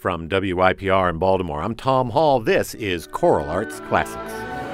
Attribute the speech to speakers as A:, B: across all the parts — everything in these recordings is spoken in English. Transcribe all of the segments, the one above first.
A: From WYPR in Baltimore, I'm Tom Hall. This is Choral Arts Classics.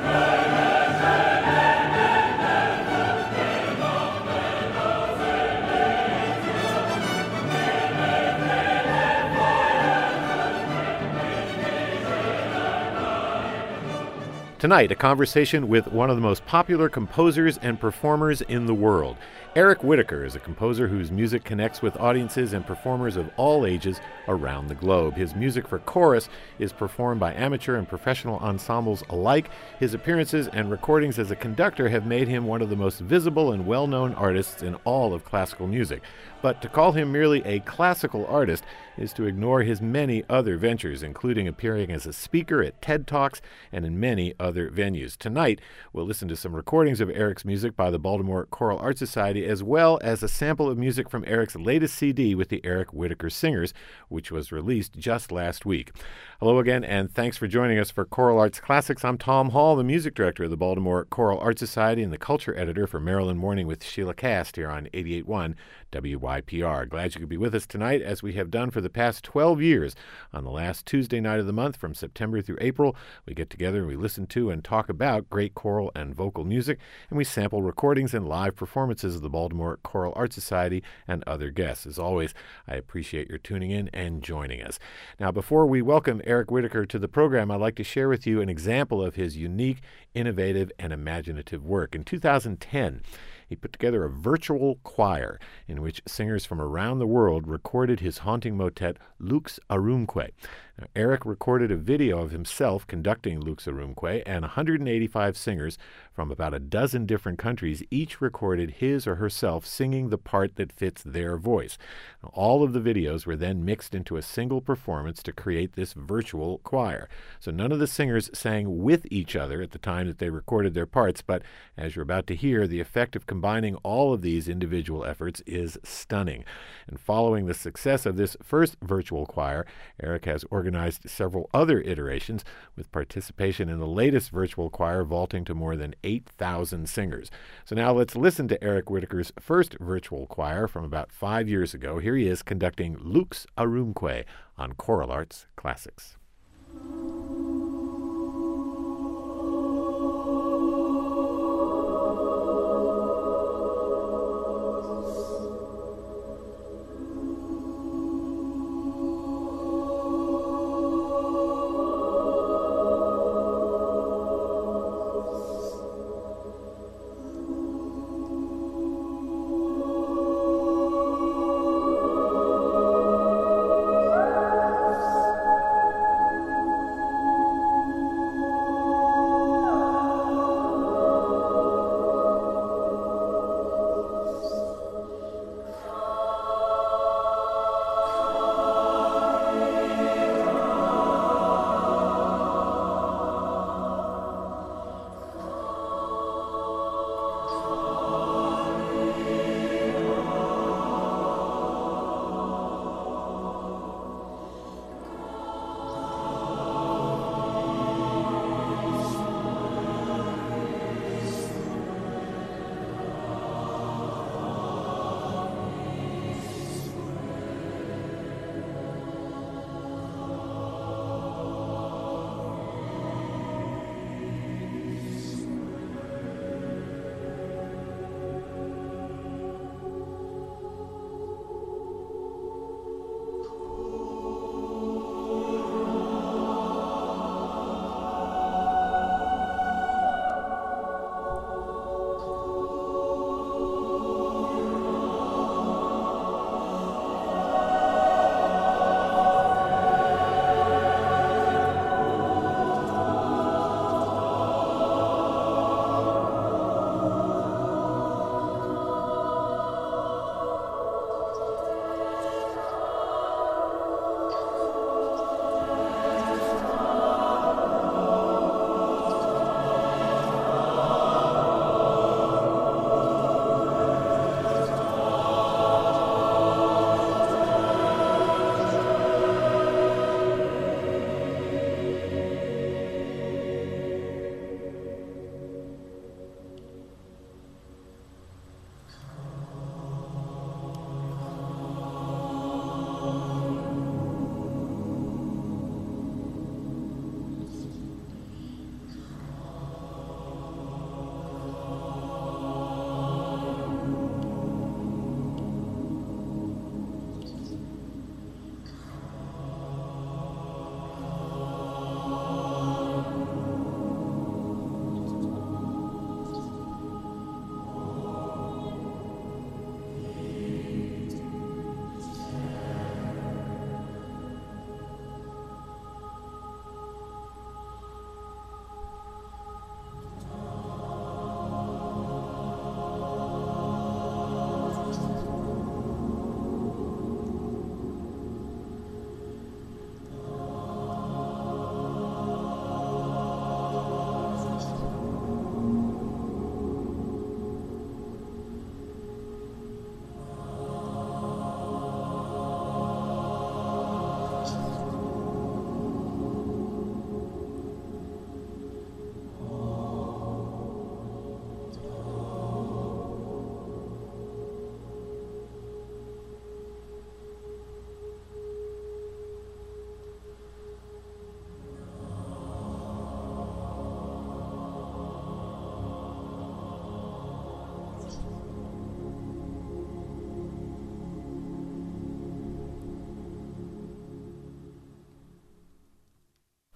A: Tonight, a conversation with one of the most popular composers and performers in the world. Eric Whitacre is a composer whose music connects with audiences and performers of all ages around the globe. His music for chorus is performed by amateur and professional ensembles alike. His appearances and recordings as a conductor have made him one of the most visible and well-known artists in all of classical music. But to call him merely a classical artist is to ignore his many other ventures, including appearing as a speaker at TED Talks and in many other venues. Tonight, we'll listen to some recordings of Eric's music by the Baltimore Choral Arts Society, as well as a sample of music from Eric's latest CD with the Eric Whitacre Singers, which was released just last week. Hello again, and thanks for joining us for Choral Arts Classics. I'm Tom Hall, the music director of the Baltimore Choral Arts Society and the culture editor for Maryland Morning with Sheila Cast here on 88.1 WYPR. Glad you could be with us tonight, as we have done for the past 12 years. On the last Tuesday night of the month, from September through April, we get together and we listen to and talk about great choral and vocal music, and we sample recordings and live performances of the Baltimore Choral Arts Society and other guests. As always, I appreciate your tuning in and joining us. Now, before we welcome Eric Whitacre to the program, I'd like to share with you an example of his unique, innovative, and imaginative work. In 2010, he put together a virtual choir in which singers from around the world recorded his haunting motet, Lux Aurumque. Now, Eric recorded a video of himself conducting Lux Aurumque, and 185 singers from about a dozen different countries each recorded his or herself singing the part that fits their voice. Now, all of the videos were then mixed into a single performance to create this virtual choir. So none of the singers sang with each other at the time that they recorded their parts, but as you're about to hear, the effect of combining all of these individual efforts is stunning. And following the success of this first virtual choir, Eric has organized several other iterations, with participation in the latest virtual choir vaulting to more than 8,000 singers. So now let's listen to Eric Whitacre's first virtual choir from about 5 years ago. Here he is conducting Lux Aurumque on Choral Arts Classics.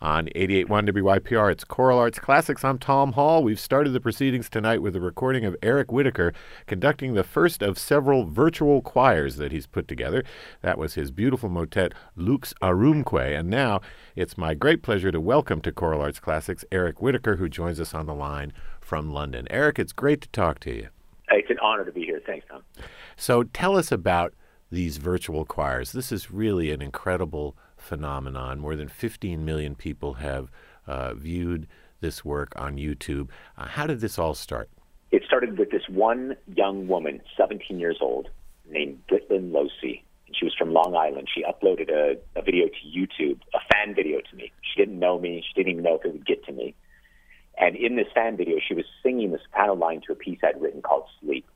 A: On 88.1 WYPR, it's Choral Arts Classics. I'm Tom Hall. We've started the proceedings tonight with a recording of Eric Whitacre conducting the first of several virtual choirs that he's put together. That was his beautiful motet, Lux Arumque. And now it's my great pleasure to welcome to Choral Arts Classics Eric Whitacre, who joins us on the line from London. Eric, it's great to talk to you.
B: It's an honor to be here. Thanks, Tom.
A: So tell us about these virtual choirs. This is really an incredible phenomenon. More than 15 million people have viewed this work on YouTube. How did this all start?
B: It started with this one young woman, 17 years old, named Britlin Losey. She was from Long Island. She uploaded a video to YouTube, a fan video to me. She didn't know me. She didn't even know if it would get to me. And in this fan video, she was singing the soprano line to a piece I'd written called Sleep.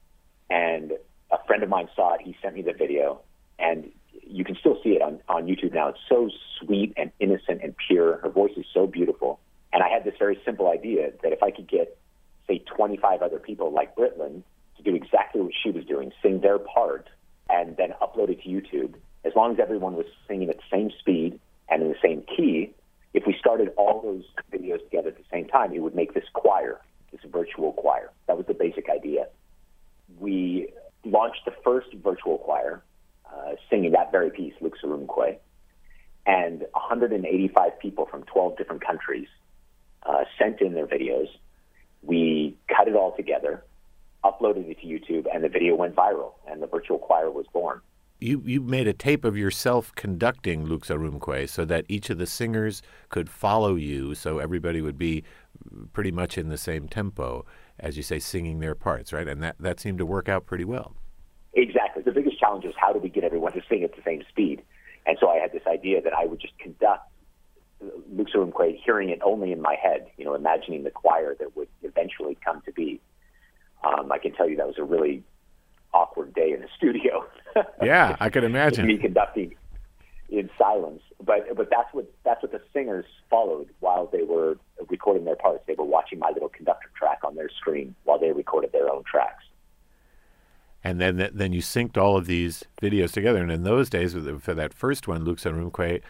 B: And a friend of mine saw it. He sent me the video. And you can still see it on YouTube now. It's so sweet and innocent and pure. Her voice is so beautiful. And I had this very simple idea that if I could get, say, 25 other people like Britlin to do exactly what she was doing, sing their part, and then upload it to YouTube, as long as everyone was singing at the same speed and in the same key, if we started all those videos together at the same time, it would make this choir, this virtual choir. That was the basic idea. We launched the first virtual choir, singing that very piece, Lux Arumque, and 185 people from 12 different countries sent in their videos. We cut it all together, uploaded it to YouTube, and the video went viral, and the virtual choir was born.
A: You made a tape of yourself conducting Lux Arumque so that each of the singers could follow you, so everybody would be pretty much in the same tempo, as you say, singing their parts, right? And that seemed to work out pretty well.
B: Exactly. The biggest challenge is how do we get everyone to sing at the same speed? And so I had this idea that I would just conduct Lux Arumque, hearing it only in my head, imagining the choir that would eventually come to be. I can tell you that was a really awkward day in the studio.
A: Yeah, I could imagine.
B: Me conducting in silence. But that's what the singers followed while they were recording their parts. They were watching my little conductor track on their screen while they recorded their own tracks.
A: And then you synced all of these videos together. And in those days, for that first one, Lux Arumque,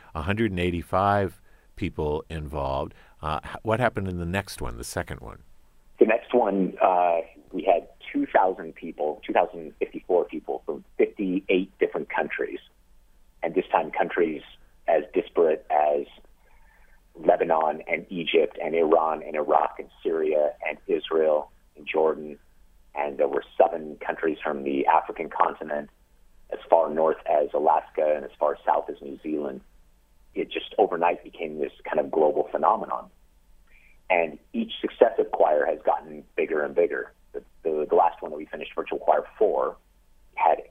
A: 185 people involved. What happened in the next one, the second one?
B: The next one, we had 2,054 people from 58 different countries. And this time countries as disparate as Lebanon and Egypt and Iran and Iraq and Syria and Israel and Jordan. And there were 7 countries from the African continent, as far north as Alaska and as far south as New Zealand. It just overnight became this kind of global phenomenon. And each successive choir has gotten bigger and bigger. The last one that we finished, Virtual Choir 4, had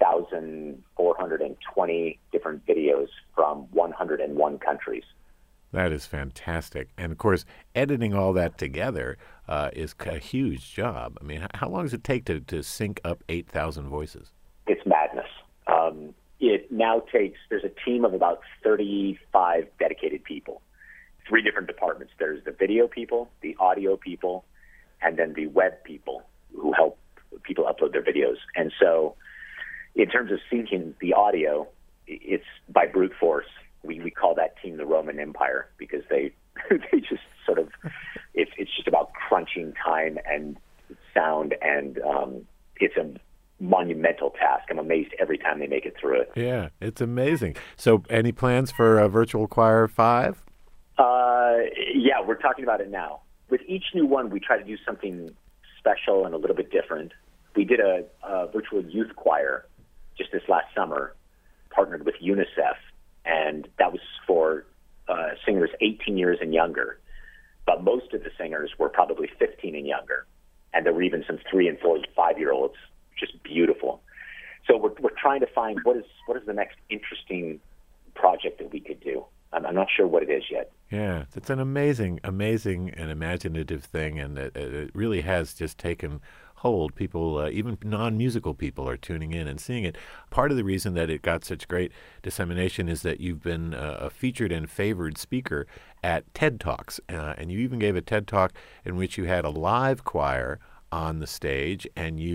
B: 8,420 different videos from 101 countries.
A: That is fantastic. And, of course, editing all that together is a huge job. I mean, how long does it take to sync up 8,000 voices?
B: It's madness. It now takes, there's a team of about 35 dedicated people, 3 different departments. There's the video people, the audio people, and then the web people who help people upload their videos. And so in terms of syncing the audio, it's by brute force. We call that team the Roman Empire because they just sort of, it's just about crunching time and sound, and it's a monumental task. I'm amazed every time they make it through it.
A: Yeah, it's amazing. So any plans for Virtual Choir 5?
B: Yeah, we're talking about it now. With each new one, we try to do something special and a little bit different. We did a virtual youth choir just this last summer, partnered with UNICEF, and that was for singers 18 years and younger. But most of the singers were probably 15 and younger, and there were even some 3 and 4 and 5-year-olds, just beautiful. So we're trying to find what is the next interesting project that we could do. I'm not sure what it is yet.
A: Yeah, it's an amazing and imaginative thing, and it really has just taken hold. People, even non-musical people, are tuning in and seeing it. Part of the reason that it got such great dissemination is that you've been a featured and favored speaker at TED Talks, and you even gave a TED Talk in which you had a live choir on the stage, and you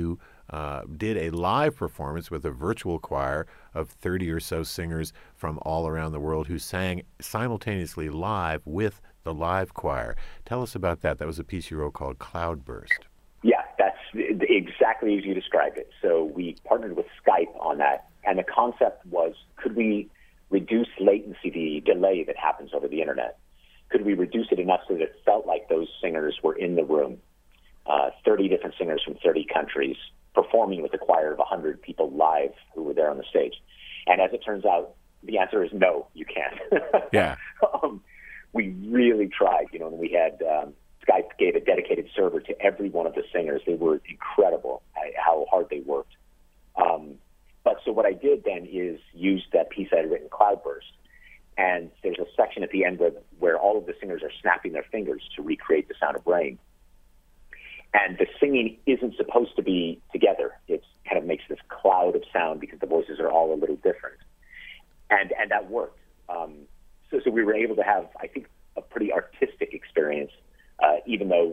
A: did a live performance with a virtual choir of 30 or so singers from all around the world who sang simultaneously live with the live choir. Tell us about that. That was a piece you wrote called Cloudburst.
B: Yeah, that's exactly as you described it. So we partnered with Skype on that, and the concept was, could we reduce latency, the delay that happens over the internet? Could we reduce it enough so that it felt like those singers were in the room, 30 different singers from 30 countries, performing with a choir of 100 people live who were there on the stage? And as it turns out, the answer is no, you can't.
A: Yeah.
B: We really tried, and we had Skype gave a dedicated server to every one of the singers. They were incredible how hard they worked. But so what I did then is use that piece I had written, Cloudburst, and there's a section at the end where all of the singers are snapping their fingers to recreate the sound of rain. And the singing isn't supposed to be together. It kind of makes this cloud of sound because the voices are all a little different. And that worked. So we were able to have, I think, a pretty artistic experience, even though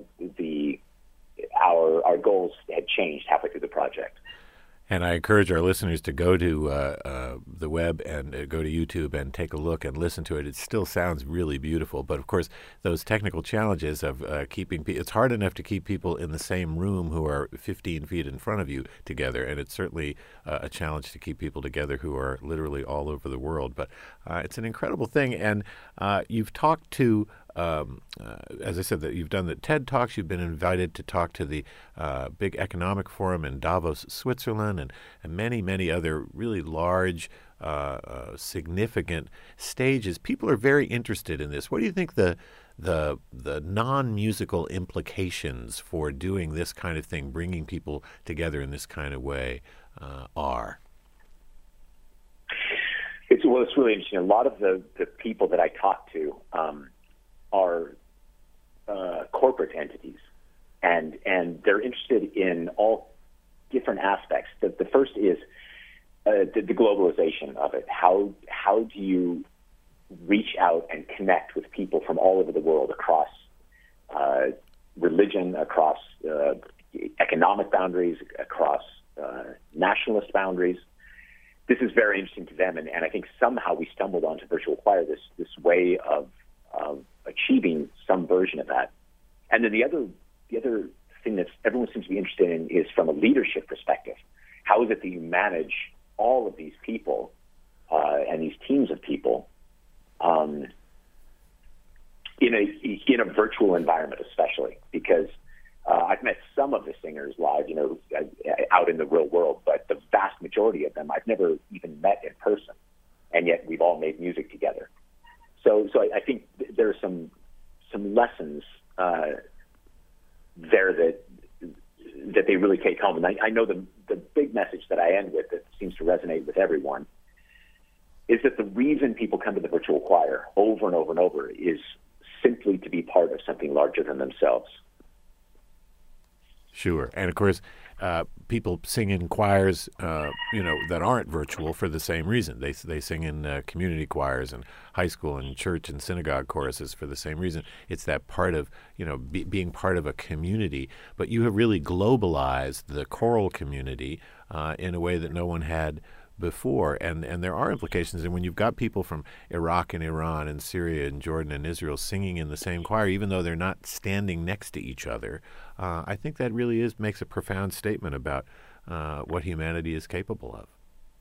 B: our goals had changed halfway through the project.
A: And I encourage our listeners to go to the web and go to YouTube and take a look and listen to it. It still sounds really beautiful. But, of course, those technical challenges of keeping – it's hard enough to keep people in the same room who are 15 feet in front of you together. And it's certainly a challenge to keep people together who are literally all over the world. But it's an incredible thing. And you've talked to as I said, that you've done the TED Talks. You've been invited to talk to the big economic forum in Davos, Switzerland, and many, many other really large, significant stages. People are very interested in this. What do you think the non-musical implications for doing this kind of thing, bringing people together in this kind of way, are?
B: It's really interesting. A lot of the people that I talk to are corporate entities, and they're interested in all different aspects. The first is the globalization of it. How do you reach out and connect with people from all over the world, across religion, across economic boundaries, across nationalist boundaries? This is very interesting to them, and I think somehow we stumbled onto virtual choir, this way of achieving some version of that. And then the other thing that everyone seems to be interested in is from a leadership perspective. How is it that you manage all of these people and these teams of people in a virtual environment, especially because I've met some of the singers live, out in the real world, but the vast majority of them I've never even met in person, and yet we've all made music together. So I think there are some lessons there that they really take home. And I know the big message that I end with that seems to resonate with everyone is that the reason people come to the virtual choir over and over and over is simply to be part of something larger than themselves.
A: Sure. And, of course, people sing in choirs, that aren't virtual for the same reason. They sing in community choirs and high school and church and synagogue choruses for the same reason. It's that part of, being part of a community. But you have really globalized the choral community in a way that no one had before, and there are implications. And when you've got people from Iraq and Iran and Syria and Jordan and Israel singing in the same choir, even though they're not standing next to each other, I think that really makes a profound statement about what humanity is capable of.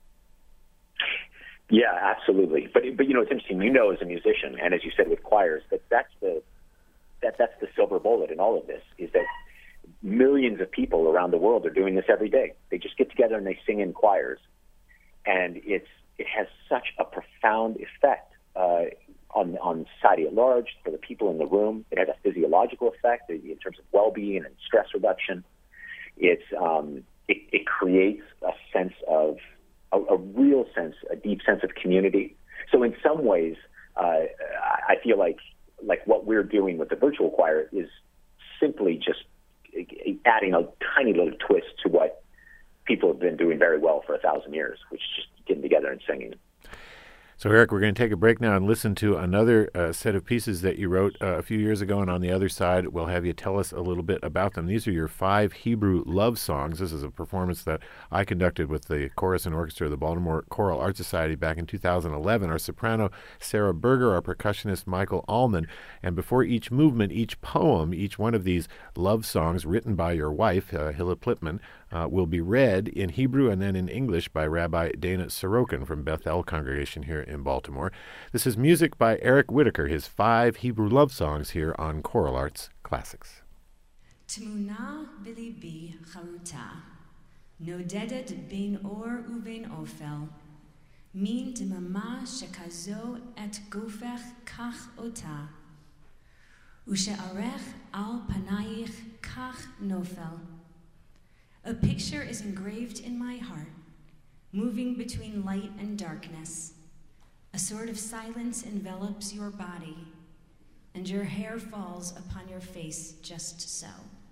B: Yeah, absolutely. But it's interesting. As a musician, and as you said with choirs, that's the silver bullet in all of this, is that millions of people around the world are doing this every day. They just get together and they sing in choirs. And it has such a profound effect on society at large, for the people in the room. It has a physiological effect in terms of well-being and stress reduction. It creates a sense of a deep sense of community. So in some ways, I feel like what we're doing with the virtual choir is simply just adding a tiny little twist to what people have been doing very well for 1,000 years, which is just getting together and singing.
A: So, Eric, we're going to take a break now and listen to another set of pieces that you wrote a few years ago. And on the other side, we'll have you tell us a little bit about them. These are your 5 Hebrew love songs. This is a performance that I conducted with the chorus and orchestra of the Baltimore Choral Art Society back in 2011. Our soprano, Sarah Berger, our percussionist, Michael Allman. And before each movement, each poem, each one of these love songs written by your wife, Hilla Plitman, will be read in Hebrew and then in English by Rabbi Dana Sorokin from Bethel Congregation here in Baltimore. This is music by Eric Whitacre, his 5 Hebrew love songs here on Choral Arts Classics.
C: Tmuna b'libi charuta, nodedet ben or uben ofel, min demama shekazo et gofech kach ota, ushe'arech al panayich kach nofel. A picture is engraved in my heart, moving between light and darkness. A sort of silence envelops your body, and your hair falls upon your face just so.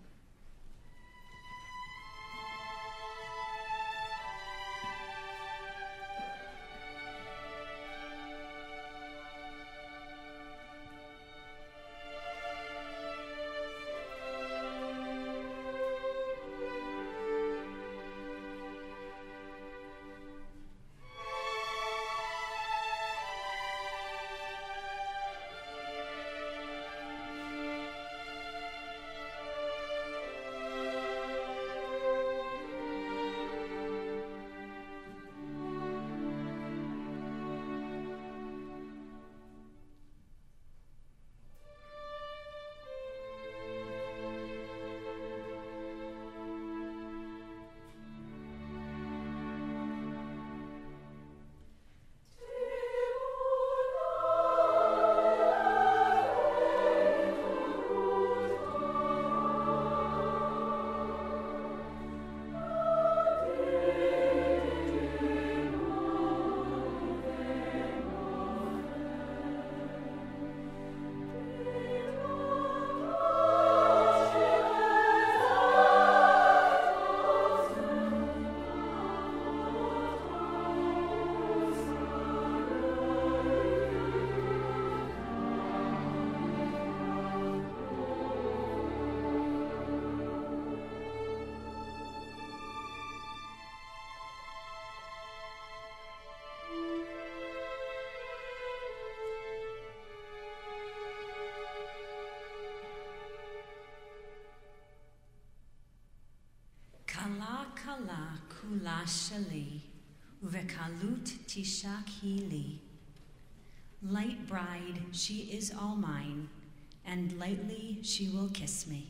C: Kala kala kula shali, uvekalut tishak hili. Light bride, she is all mine, and lightly she will kiss me.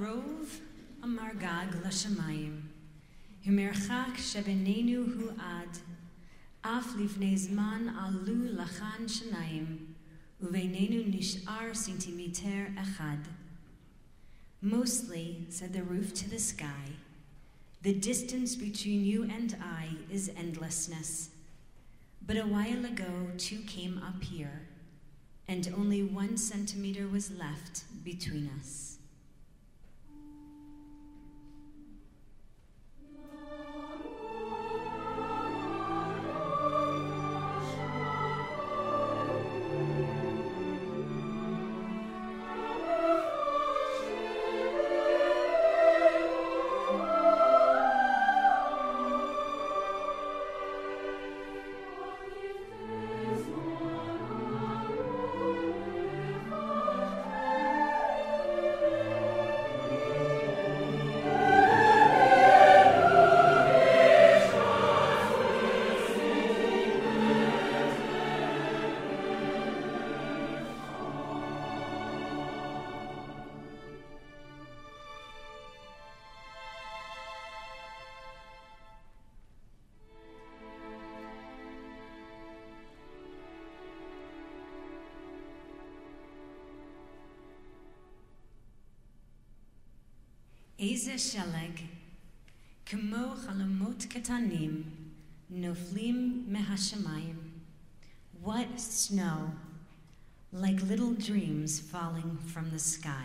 C: Karov Amargag Lashamayim, Humerchak Shebenenu Hu Ad, Af Livnei Zman Alu Lachan Shanayim, Uveinenu Nishar Centimeter Echad. Mostly, said the roof to the sky, the distance between you and I is endlessness. But a while ago, two came up here, and only 1 centimeter was left between us. Eze sheleg, kemo chalamot ketanim, noflim mehashamayim. What snow, like little dreams falling from the sky.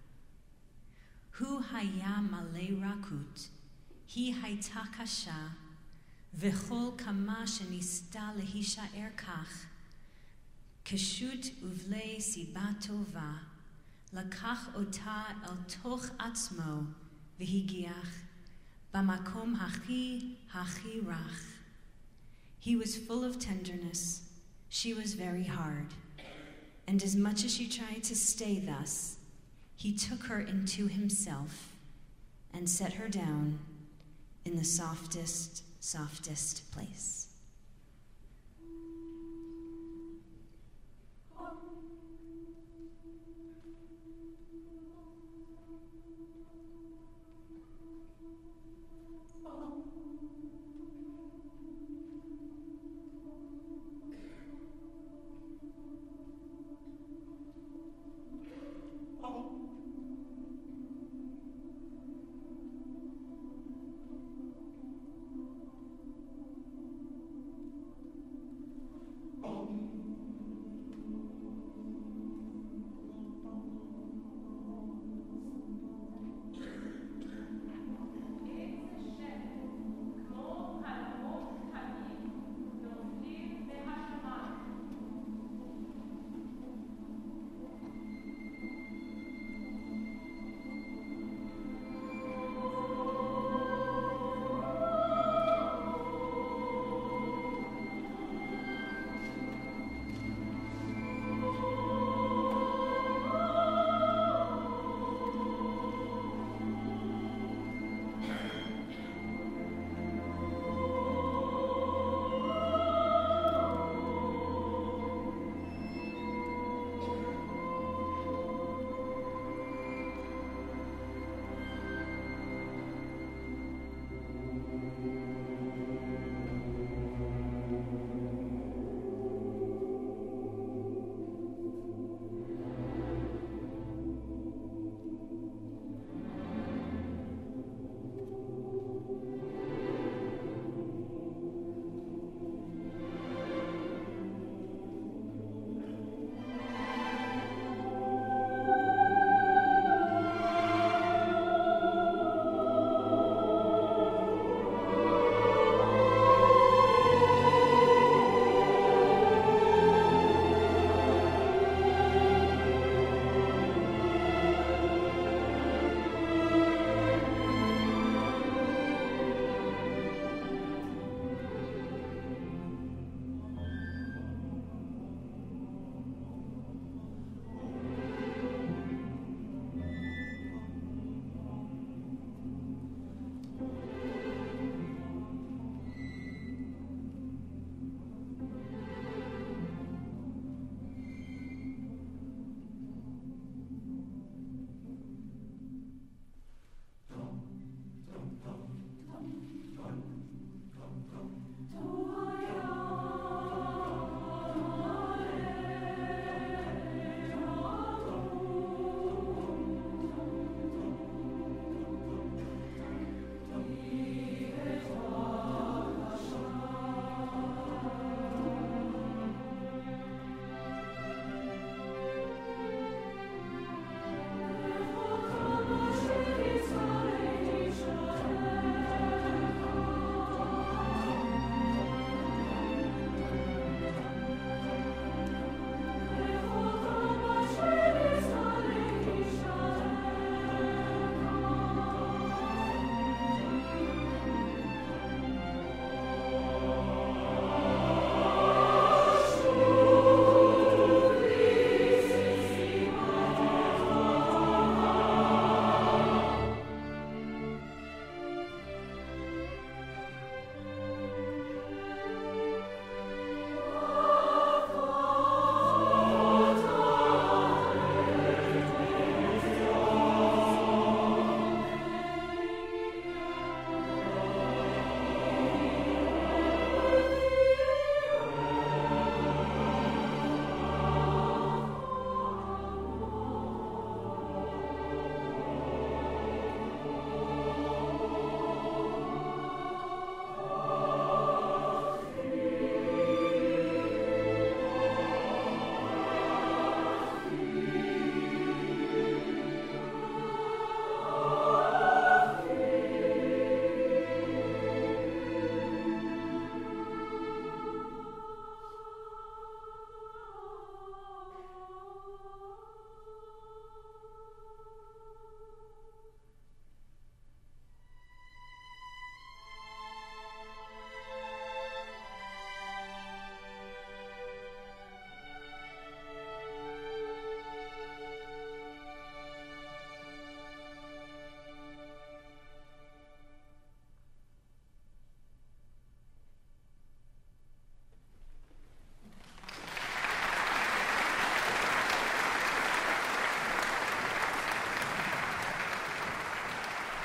C: Hu haya malei rakut, hi haita kasha, v'chol kama shenista lehishaer kach, keshut uvlei siba tova, lakach ota el toch atzmo, v'higiach, bamakom hachi rach. He was full of tenderness, she was very hard, and as much as she tried to stay thus, he took her into himself and set her down in the softest place.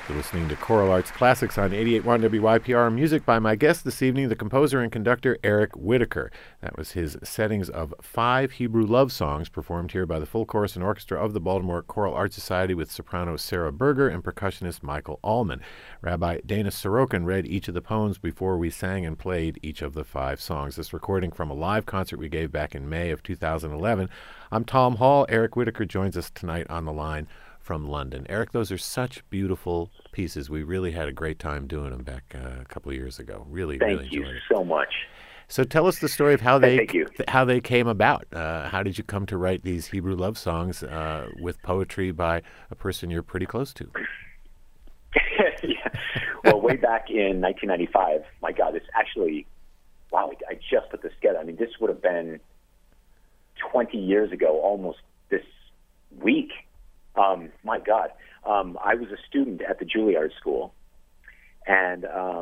A: You're listening to Choral Arts Classics on 88.1 WYPR. Music by my guest this evening, the composer and conductor Eric Whitacre. That was his settings of 5 Hebrew love songs performed here by the full chorus and orchestra of the Baltimore Choral Arts Society with soprano Sarah Berger and percussionist Michael Allman. Rabbi Dana Sorokin read each of the poems before we sang and played each of the 5 songs. This recording from a live concert we gave back in May of 2011. I'm Tom Hall. Eric Whitacre joins us tonight on the line from London. Eric, those are such beautiful pieces. We really had a great time doing them back a couple of years ago. Really enjoyed it.
B: Thank you so much.
A: So tell us the story of how they came about. How did you come to write these Hebrew love songs with poetry by a person you're pretty close to?
B: Yeah. Well, way back in 1995, my God, this actually, wow, I just put this together. I mean, this would have been 20 years ago, almost this week. My God, I was a student at the Juilliard School, and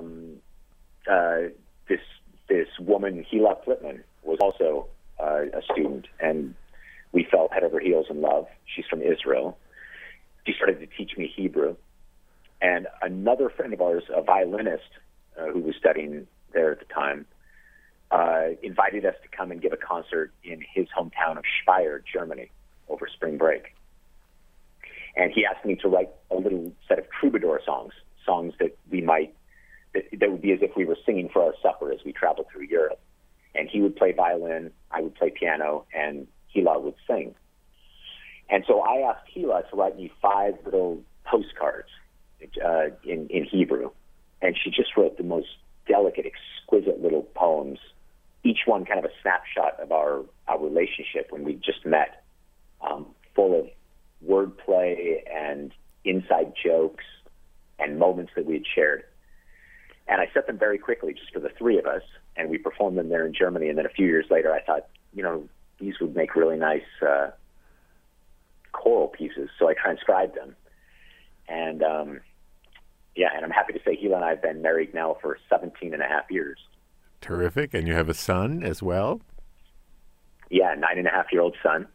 B: this woman, Hila Flipman, was also a student, and we fell head over heels in love. She's from Israel. She started to teach me Hebrew, and another friend of ours, a violinist who was studying there at the time, invited us to come and give a concert in his hometown of Speyer, Germany, over spring break. And he asked me to write a little set of troubadour songs that that would be as if we were singing for our supper as we traveled through Europe. And he would play violin, I would play piano, and Hila would sing. And so I asked Hila to write me 5 little postcards in Hebrew. And she just wrote the most delicate, exquisite little poems, each one kind of a snapshot of our relationship when we just met, full of wordplay and inside jokes and moments that we had shared. And I set them very quickly just for the 3 of us, and we performed them there in Germany. And then a few years later, I thought, these would make really nice choral pieces. So I transcribed them. And, and I'm happy to say Hila and I have been married now for 17 and a half years.
A: Terrific. And you have a son as well?
B: Yeah, a 9.5-year-old son.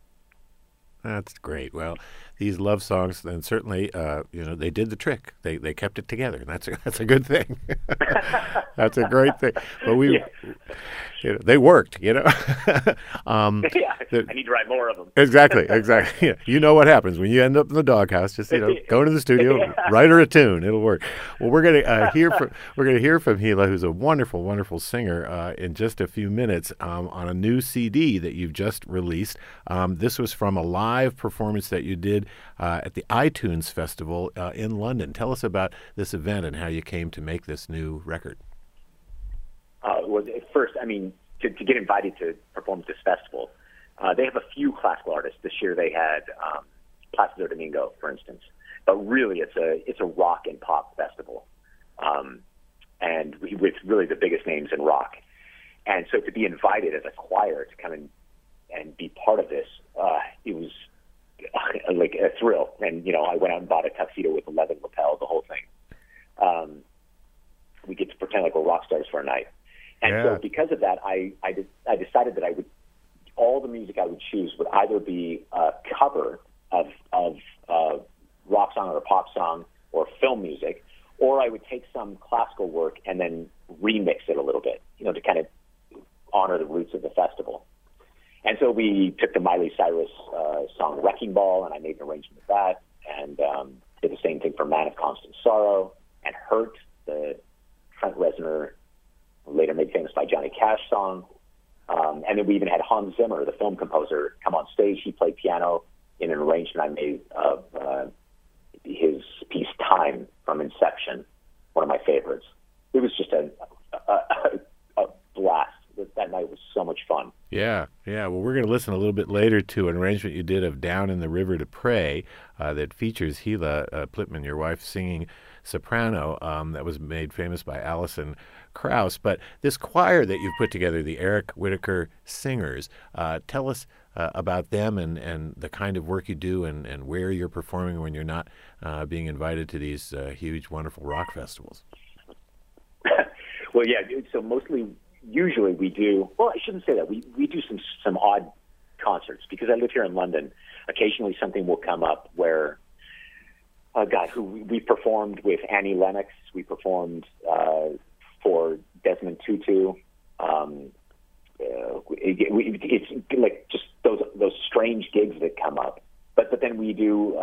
A: That's great. Well, these love songs, and certainly, they did the trick. They kept it together, and that's a good thing. That's a great thing. But they worked.
B: I need to write more of them.
A: Exactly. Yeah. You know what happens when you end up in the doghouse. Just go into the studio, write her a tune. It'll work. Well, we're gonna hear from Hila, who's a wonderful, wonderful singer, in just a few minutes on a new CD that you've just released. This was from a live performance that you did at the iTunes Festival in London. Tell us about this event and how you came to make this new record.
B: Well, first, to get invited to perform at this festival, they have a few classical artists. This year they had Placido Domingo, for instance. But really, it's a rock and pop festival, and with really the biggest names in rock. And so to be invited as a choir to come in and be part of this, it was like a thrill. And, I went out and bought a tuxedo with a leather lapel, the whole thing. We get to pretend like we're rock stars for a night. And so because of that, I decided that all the music I would choose would either be a cover of rock song or a pop song or film music, or I would take some classical work and then remix it a little bit, to kind of honor the roots of the festival. And so we took the Miley Cyrus song Wrecking Ball, and I made an arrangement of that, and did the same thing for Man of Constant Sorrow, and Hurt, the Trent Reznor, later made famous by Johnny Cash song. And then we even had Hans Zimmer, the film composer, come on stage. He played piano in an arrangement I made of his piece Time from Inception, one of my favorites. It was just a blast. That night was so much fun.
A: Yeah. Well, we're going to listen a little bit later to an arrangement you did of Down in the River to Pray that features Hila Flipman, your wife, singing soprano, that was made famous by Alison Krauss. But this choir that you've put together, the Eric Whitacre Singers, tell us about them and the kind of work you do and where you're performing when you're not being invited to these huge, wonderful rock festivals.
B: Well, yeah, so usually we do, well, I shouldn't say that. We do some odd concerts because I live here in London. Occasionally something will come up where God, who we performed with Annie Lennox. We performed for Desmond Tutu. It's like just those strange gigs that come up. But then we do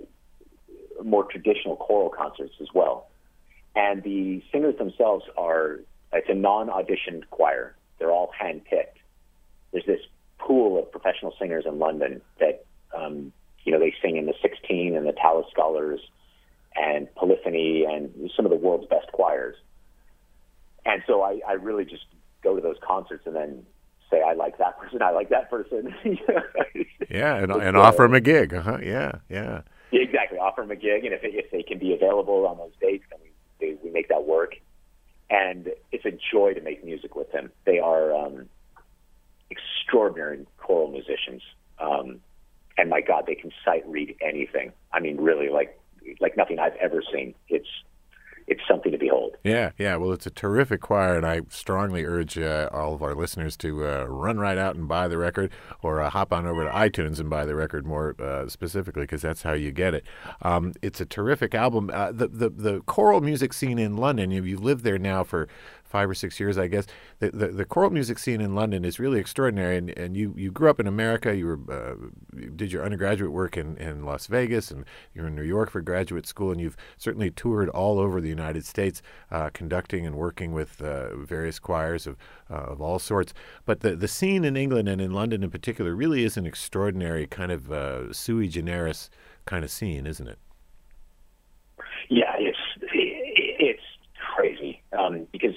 B: more traditional choral concerts as well. And the singers themselves it's a non-auditioned choir. They're all hand-picked. There's this pool of professional singers in London that, they sing in the 16 and the Tallis Scholars and Polyphony and some of the world's best choirs. And so I really just go to those concerts and then say, I like that person, I like that person.
A: Yeah, and offer them a gig. Uh-huh. Yeah.
B: Exactly, offer them a gig, and if they can be available on those dates, then we make that work. And it's a joy to make music with them. They are extraordinary choral musicians. And my God, they can sight read anything. I mean, really, like nothing I've ever seen. It's something to behold.
A: Yeah. Well, it's a terrific choir, and I strongly urge all of our listeners to run right out and buy the record, or hop on over to iTunes and buy the record more specifically, because that's how you get it. It's a terrific album. The choral music scene in London, you've lived there now for 5 or 6 years, I guess. The choral music scene in London is really extraordinary. And you grew up in America. You did your undergraduate work in Las Vegas, and you're in New York for graduate school. And you've certainly toured all over the United States, conducting and working with various choirs of all sorts. But the scene in England and in London in particular really is an extraordinary kind of sui generis kind of scene, isn't it?
B: Yeah, it's crazy because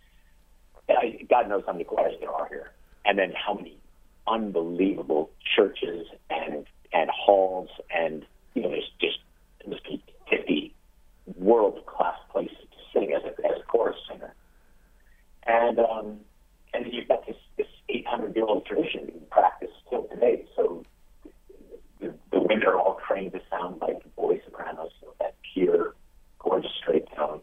B: God knows how many choirs there are here, and then how many unbelievable churches and halls, and there's just must be 50 world-class places to sing as a chorus singer, and you've got this 800-year-old tradition being practiced still today. So the women are all trained to sound like boy sopranos, that pure, gorgeous straight tone.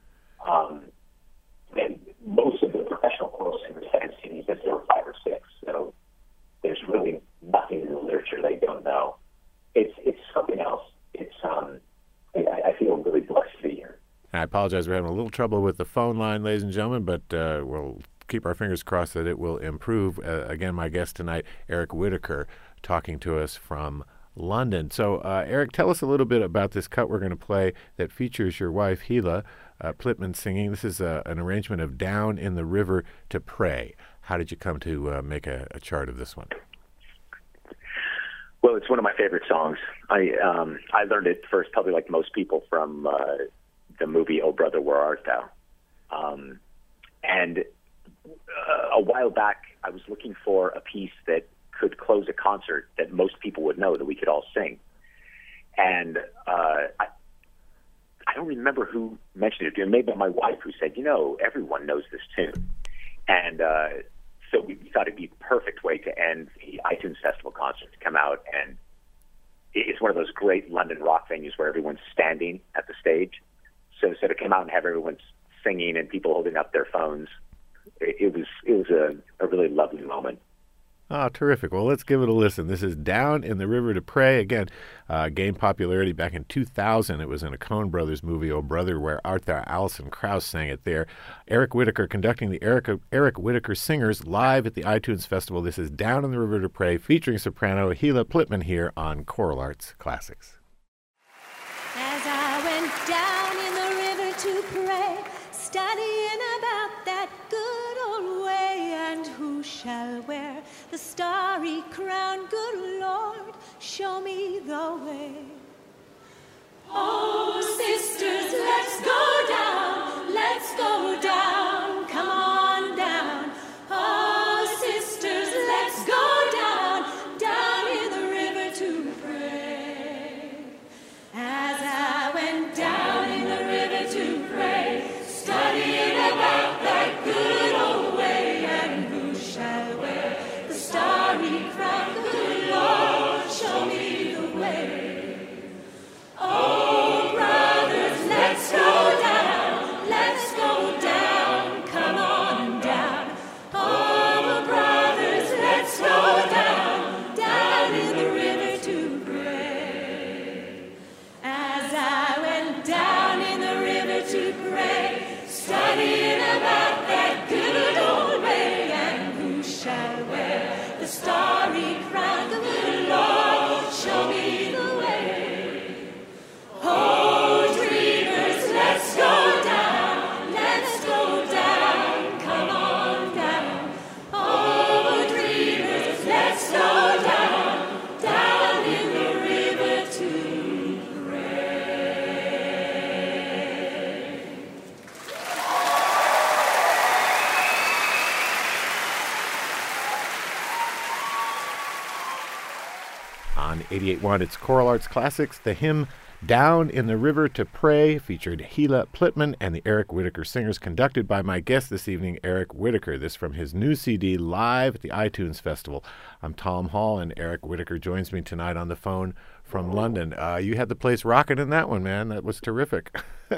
B: And most of the professional choral singers haven't seen these since they were 5 or 6. So there's really nothing in the literature they don't know. It's something else. It's I feel really blessed to be here.
A: I apologize, we're having a little trouble with the phone line, ladies and gentlemen, but we'll keep our fingers crossed that it will improve. Again, my guest tonight, Eric Whitacre, talking to us from London. So, Eric, tell us a little bit about this cut we're going to play that features your wife, Hila Plitman, singing. This is an arrangement of Down in the River to Pray. How did you come to make a chart of this one?
B: Well, it's one of my favorite songs. I learned it first, probably like most people, from the movie Oh Brother, Where Art Thou? And a while back, I was looking for a piece that could close a concert that most people would know, that we could all sing. And I don't remember who mentioned it. Maybe my wife, who said, everyone knows this tune. And so we thought it'd be the perfect way to end the iTunes Festival concert, to come out. And it's one of those great London rock venues where everyone's standing at the stage. So to come out and have everyone singing and people holding up their phones, it was a really lovely moment.
A: Oh, terrific. Well, let's give it a listen. This is Down in the River to Pray. Again, gained popularity back in 2000. It was in a Coen Brothers movie, Oh Brother, Where Art Thou? Alison Krauss sang it there. Eric Whitacre conducting the Eric Whitacre Singers live at the iTunes Festival. This is Down in the River to Pray, featuring soprano Hila Plitman here on Choral Arts Classics.
D: As I went down in the river to pray, studying about that good old way, and who shall wear the starry crown, good Lord, show me the way. Oh, sisters, let's go down, come on down. Oh, sisters, let's go down in the river to pray. As I went down in the river to pray, studying about that good old way, and who shall wear the starry crown, good Lord, show me the way. Oh,
A: 88.1. It's Choral Arts Classics. The hymn Down in the River to Pray featured Gila Plitman and the Eric Whitacre Singers, conducted by my guest this evening, Eric Whitacre. This from his new CD, live at the iTunes Festival. I'm Tom Hall, and Eric Whitacre joins me tonight on the phone from London. You had the place rocking in that one, man. That was terrific.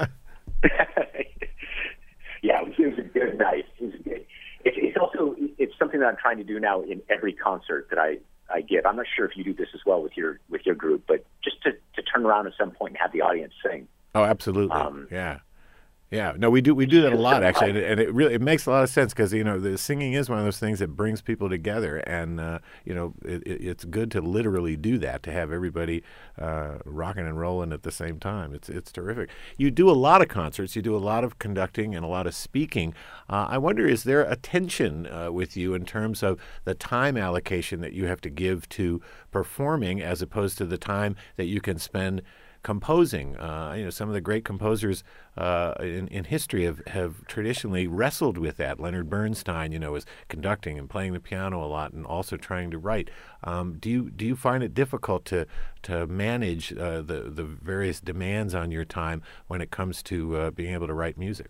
B: Yeah, it was a good night. It's also something that I'm trying to do now in every concert that I give. I'm not sure if you do this as well with your group, but just to turn around at some point and have the audience sing.
A: Oh, absolutely. Yeah. No, we do that a lot, actually, and it makes a lot of sense because the singing is one of those things that brings people together, and it's good to literally do that, to have everybody rocking and rolling at the same time. It's terrific. You do a lot of concerts, you do a lot of conducting and a lot of speaking. I wonder, is there a tension with you in terms of the time allocation that you have to give to performing as opposed to the time that you can spend composing? Some of the great composers in history have traditionally wrestled with that. Leonard Bernstein, was conducting and playing the piano a lot, and also trying to write. Do you find it difficult to manage the various demands on your time when it comes to being able to write music?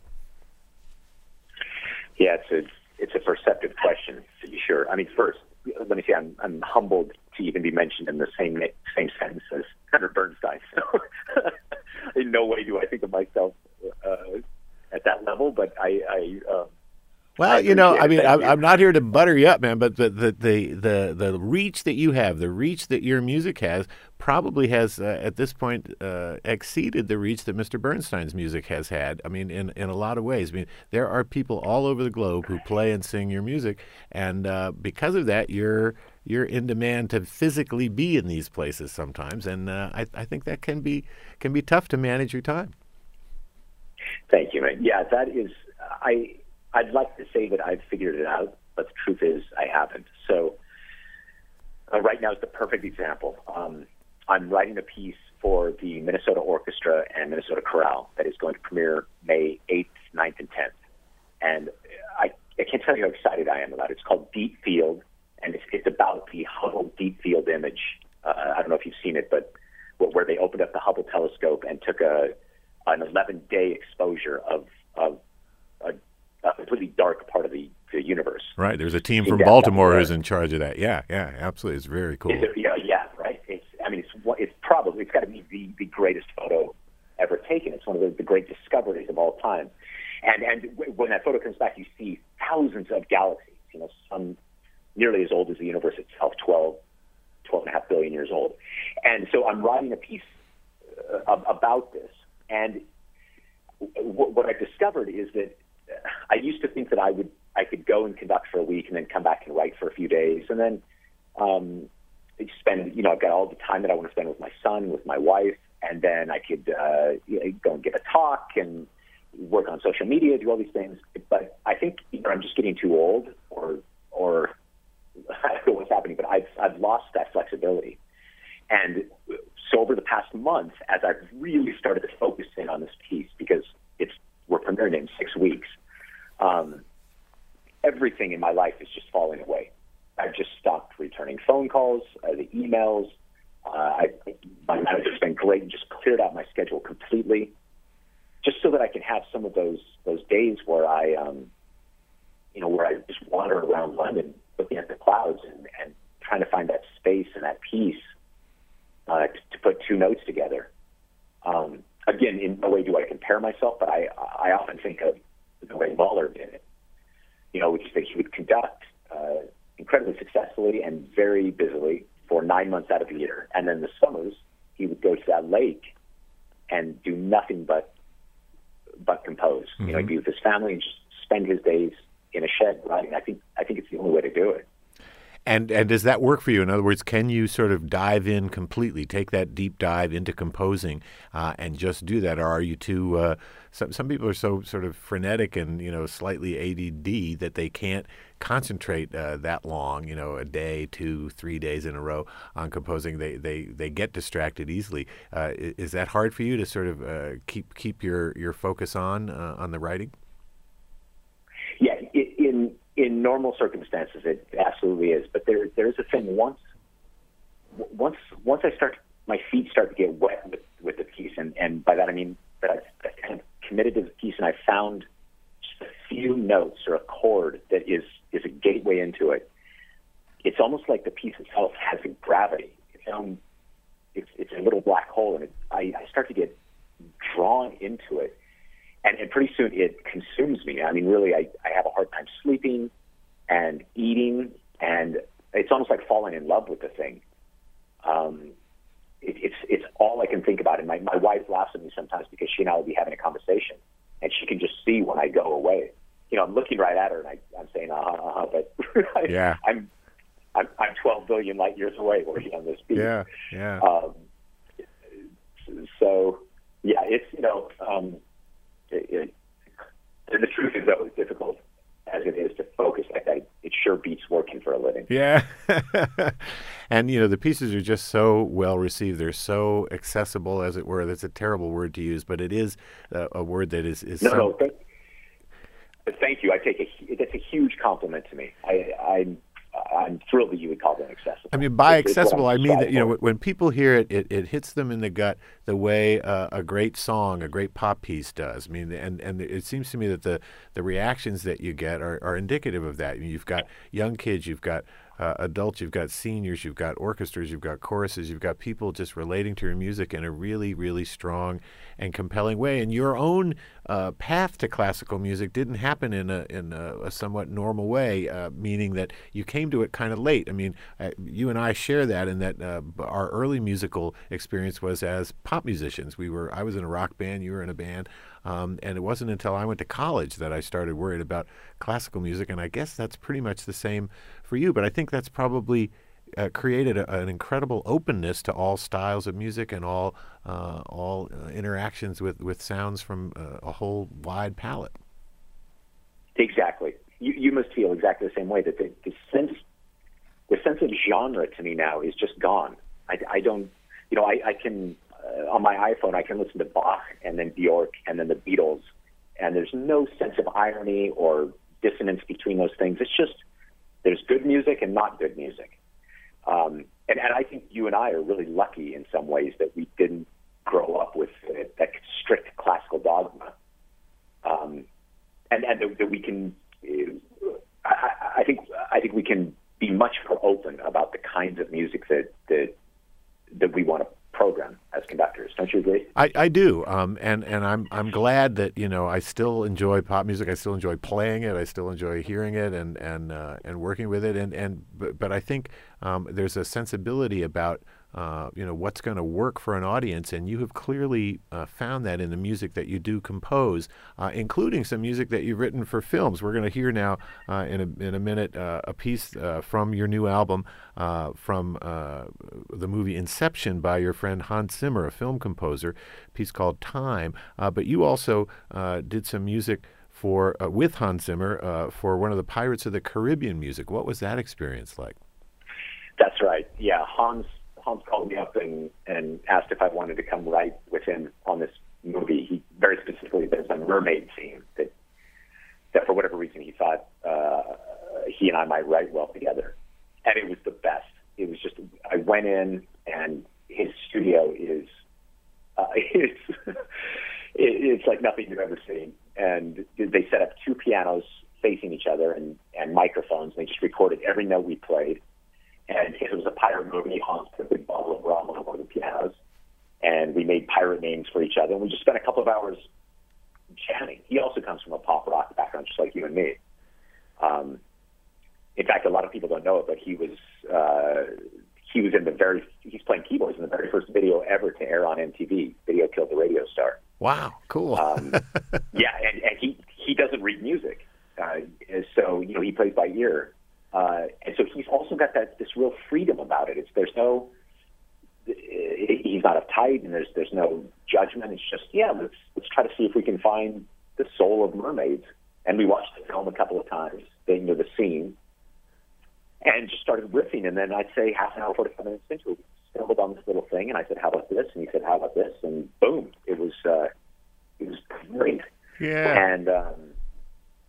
B: Yeah, it's a perceptive question, to be sure. I mean, first, let me say I'm humbled to even be mentioned in the same sentence as Leonard Bernstein. So in no way do I think of myself at that level, but
A: I'm not here to butter you up, man, but the reach that you have, the reach that your music has, probably has at this point exceeded the reach that Mr. Bernstein's music has had. I mean, in a lot of ways. I mean, there are people all over the globe who play and sing your music, and because of that, you're in demand to physically be in these places sometimes, and I think that can be tough to manage your time.
B: Thank you, man. Yeah, that is. I'd like to say that I've figured it out, but the truth is I haven't. So right now is the perfect example. I'm writing a piece for the Minnesota Orchestra and Minnesota Chorale that is going to premiere May 8th, 9th, and 10th. And I can't tell you how excited I am about it. It's called Deep Field, and it's about the Hubble Deep Field image. I don't know if you've seen it, but where they opened up the Hubble telescope and took an 11-day exposure of a completely dark part of the universe.
A: Right. There's a team from Baltimore who's in charge of that. Yeah, absolutely. It's very cool.
B: Yeah, right. It's got to be the greatest photo ever taken. It's one of the great discoveries of all time. And when that photo comes back, you see thousands of galaxies, some nearly as old as the universe itself, 12.5 billion years old. And so I'm writing a piece about this. And what I discovered is that I used to think that I could go and conduct for a week and then come back and write for a few days, and then spend, I've got all the time that I want to spend with my son, with my wife, and then I could go and give a talk and work on social media, do all these things. But I think either I'm just getting too old, or I don't know what's happening, but I've lost that flexibility. And so over the past month, as I've really started to focus in on this piece, because we're premiering it in 6 weeks, everything in my life is just falling away. I've just stopped returning phone calls, the emails. My manager's been great and just cleared out my schedule completely, just so that I can have some of those days where I just wander around London, looking at the clouds and trying to find that space and that peace to put two notes together. Again, in no way do I compare myself, but I often think of the way Mahler did it, which is that he would conduct incredibly successfully and very busily for 9 months out of the year. And then the summers, he would go to that lake and do nothing but compose.
A: Mm-hmm.
B: He'd be with his family and just spend his days in a shed writing. I think it's the only way to do it.
A: And does that work for you? In other words, can you sort of dive in completely, take that deep dive into composing, and just do that? Or are you too? Some people are so sort of frenetic and slightly ADD that they can't concentrate that long, a day, 2, 3 days in a row on composing. They get distracted easily. Is that hard for you to sort of keep your focus on the writing?
B: Yeah, in normal circumstances, it absolutely is. But there is a thing. Once once my feet start to get wet with the piece, and by that I mean that I've kind of committed to the piece, and I found just a few notes or a chord that is a gateway into it. It's almost like the piece itself has a gravity. It's a little black hole, and I start to get drawn into it, and pretty soon it consumes me. I mean, really, I have a hard time sleeping and eating, and it's almost like falling in love with the thing. It's all I can think about, and my wife laughs at me sometimes because she and I will be having a conversation, and she can just see when I go away. You know, I'm looking right at her, and I'm saying, but
A: yeah.
B: I'm 12 billion light years away working on this piece.
A: Yeah.
B: So, yeah, it's, the truth is that it's difficult as it is to focus like that. It sure beats working for a living.
A: Yeah. And, the pieces are just so well received. They're so accessible, as it were. That's a terrible word to use, but it is a word that is
B: No, but thank you. That's a huge compliment to me. I'm thrilled that you would call them accessible.
A: I mean, by accessible, I mean that, when people hear it, it hits them in the gut the way a great song, a great pop piece does. I mean, and it seems to me that the reactions that you get are indicative of that. You've got young kids, you've got adults, you've got seniors, you've got orchestras, you've got choruses, you've got people just relating to your music in a really, really strong and compelling way. And your own path to classical music didn't happen in a somewhat normal way, meaning that you came to it kind of late. I mean, you and I share that in that our early musical experience was as pop musicians. I was in a rock band, you were in a band. And it wasn't until I went to college that I started worried about classical music, and I guess that's pretty much the same for you. But I think that's probably created an incredible openness to all styles of music and all interactions with sounds from a whole wide palette.
B: Exactly. You must feel exactly the same way, that the sense of genre to me now is just gone. I don't, I can... on my iPhone, I can listen to Bach and then Bjork and then the Beatles, and there's no sense of irony or dissonance between those things. It's just there's good music and not good music. And I think you and I are really lucky in some ways that we didn't grow up with that strict classical dogma, and that we can. I think we can be much more open about the kinds of music that we want to program as conductors. Don't you agree?
A: I do, and I'm glad that I still enjoy pop music. I still enjoy playing it. I still enjoy hearing it and working with it. But I think there's a sensibility about what's going to work for an audience, and you have clearly found that in the music that you do compose, including some music that you've written for films. We're going to hear now in a minute a piece from your new album from the movie Inception by your friend Hans Zimmer, a film composer, a piece called Time. But you also did some music with Hans Zimmer for one of the Pirates of the Caribbean music. What was that experience like?
B: That's right. Yeah, Hans called me up and asked if I wanted to come write with him on this movie. He very specifically, there's a mermaid scene that for whatever reason he thought he and I might write well together. And it was the best. It was just, I went in, and his studio is it's like nothing you've ever seen. And they set up two pianos facing each other and microphones, and they just recorded every note we played. And it was a pirate movie. Hans put a big bottle of rum on one of the pianos, and we made pirate names for each other. And we just spent a couple of hours jamming. He also comes from a pop rock background, just like you and me. In fact, a lot of people don't know it, but he was he's playing keyboards in the very first video ever to air on MTV. Video Killed the Radio Star.
A: Wow, cool.
B: Yeah, and he doesn't read music, so he plays by ear. And so he's also got this real freedom about it. He's not uptight, and there's no judgment. It's just, let's try to see if we can find the soul of mermaids. And we watched the film a couple of times, the scene, and just started riffing. And then I'd say half an hour, 45 minutes into it, we stumbled on this little thing, and I said, "How about this?" And he said, "How about this?" And boom, it was great.
A: Yeah.
B: And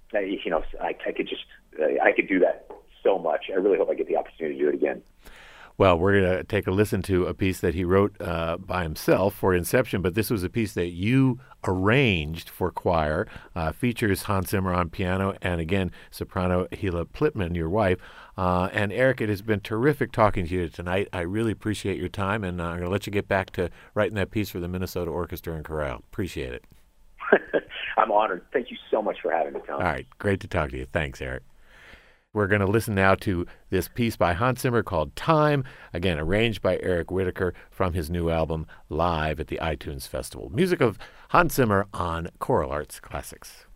B: I could do that so much. I really hope I get the opportunity to do it again.
A: Well, we're going to take a listen to a piece that he wrote by himself for Inception, but this was a piece that you arranged for choir, features Hans Zimmer on piano, and again, soprano Hila Plitman, your wife. And Eric, it has been terrific talking to you tonight. I really appreciate your time, and I'm going to let you get back to writing that piece for the Minnesota Orchestra and Chorale. Appreciate it.
B: I'm honored. Thank you so much for having me, Tom.
A: All right, great to talk to you. Thanks, Eric. We're going to listen now to this piece by Hans Zimmer called Time, again, arranged by Eric Whitacre from his new album, Live at the iTunes Festival. Music of Hans Zimmer on Choral Arts Classics.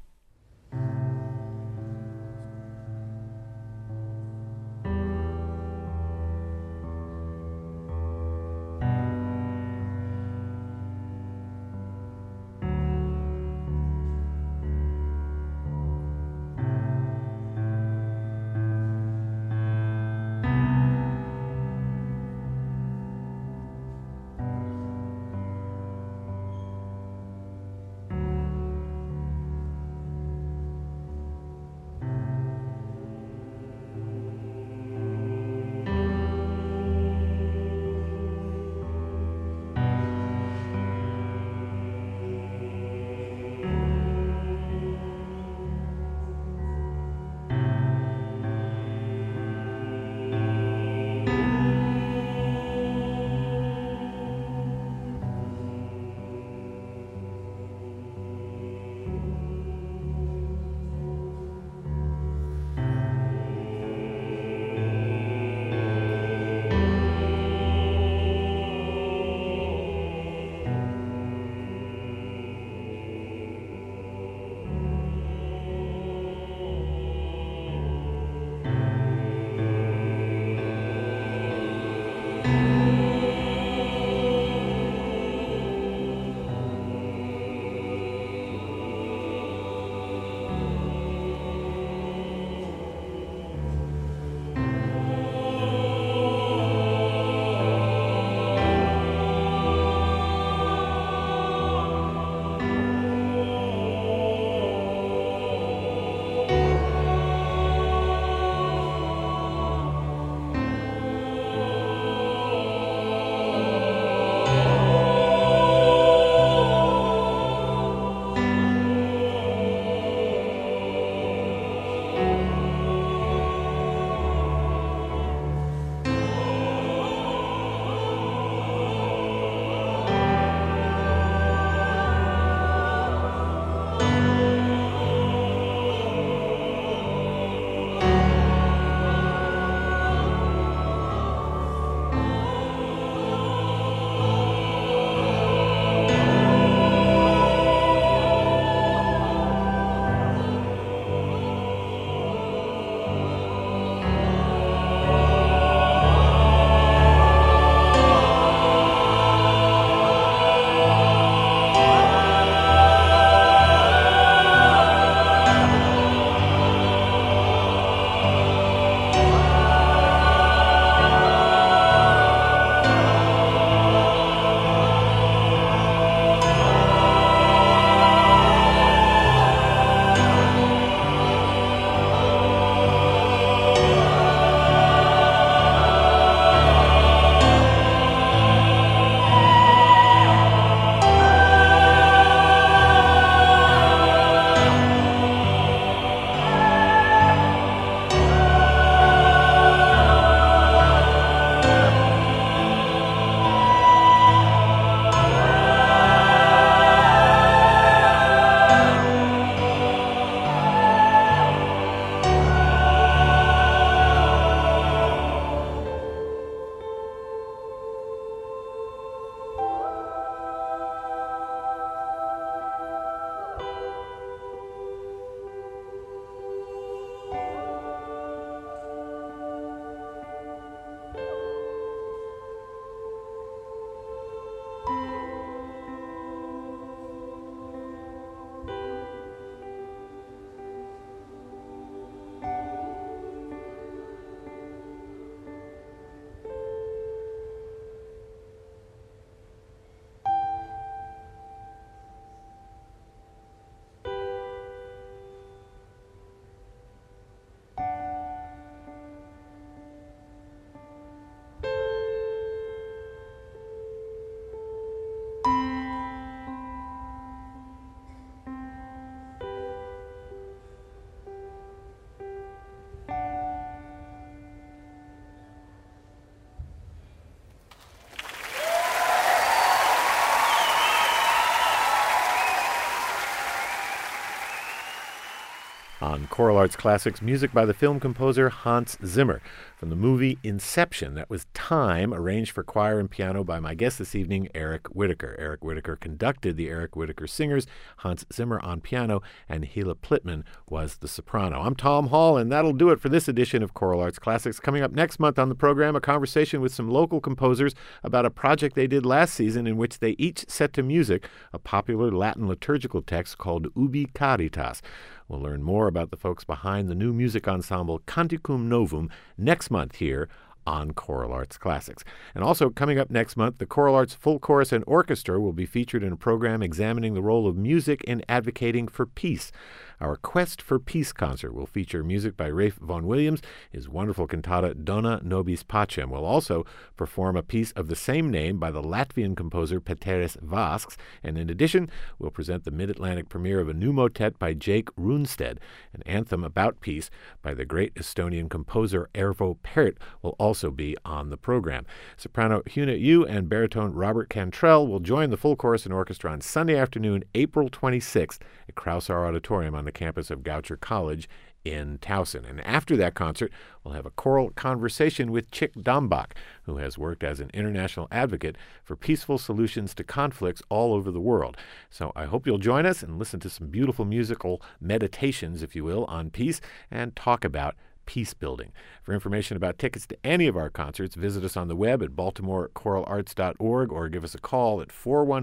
A: On Choral Arts Classics, music by the film composer Hans Zimmer from the movie Inception. That was Time, arranged for choir and piano by my guest this evening, Eric Whitacre. Eric Whitacre conducted the Eric Whitacre Singers, Hans Zimmer on piano, and Hila Plitman was the soprano. I'm Tom Hall, and that'll do it for this edition of Choral Arts Classics. Coming up next month on the program, a conversation with some local composers about a project they did last season in which they each set to music a popular Latin liturgical text called Ubi Caritas. We'll learn more about the folks behind the new music ensemble Canticum Novum next month here on Choral Arts Classics. And also coming up next month, the Choral Arts Full Chorus and Orchestra will be featured in a program examining the role of music in advocating for peace. Our Quest for Peace concert will feature music by Ralph Vaughan Williams, his wonderful cantata Dona Nobis Pacem. We'll also perform a piece of the same name by the Latvian composer Pēteris Vasks, and in addition, we'll present the Mid-Atlantic premiere of a new motet by Jake Runstedt. An anthem about peace by the great Estonian composer Ervo Pärt will also be on the program. Soprano Huna Yu and baritone Robert Cantrell will join the full chorus and orchestra on Sunday afternoon, April 26th at Krausar Auditorium on the campus of Goucher College in Towson. And after that concert, we'll have a choral conversation with Chick Dombach, who has worked as an international advocate for peaceful solutions to conflicts all over the world. So I hope you'll join us and listen to some beautiful musical meditations, if you will, on peace and talk about peace building. For information about tickets to any of our concerts, visit us on the web at baltimorechoralarts.org or give us a call at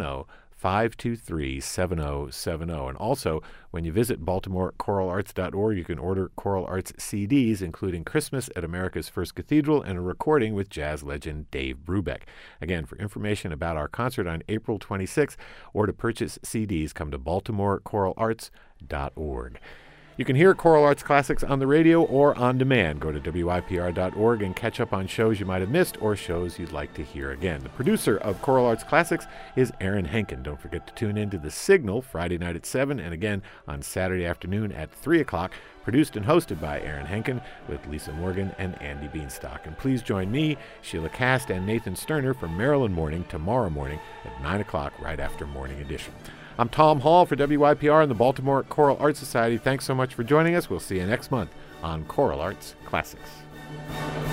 A: 410-523-7070. And also, when you visit baltimorechoralarts.org, you can order Choral Arts CDs, including Christmas at America's First Cathedral and a recording with jazz legend Dave Brubeck. Again, for information about our concert on April 26th or to purchase CDs, come to baltimorechoralarts.org. You can hear Choral Arts Classics on the radio or on demand. Go to WYPR.org and catch up on shows you might have missed or shows you'd like to hear again. The producer of Choral Arts Classics is Aaron Henkin. Don't forget to tune in to The Signal Friday night at 7 and again on Saturday afternoon at 3 o'clock. Produced and hosted by Aaron Henkin with Lisa Morgan and Andy Beanstock. And please join me, Sheila Cast, and Nathan Sterner for Maryland Morning tomorrow morning at 9 o'clock right after Morning Edition. I'm Tom Hall for WYPR and the Baltimore Choral Arts Society. Thanks so much for joining us. We'll see you next month on Choral Arts Classics.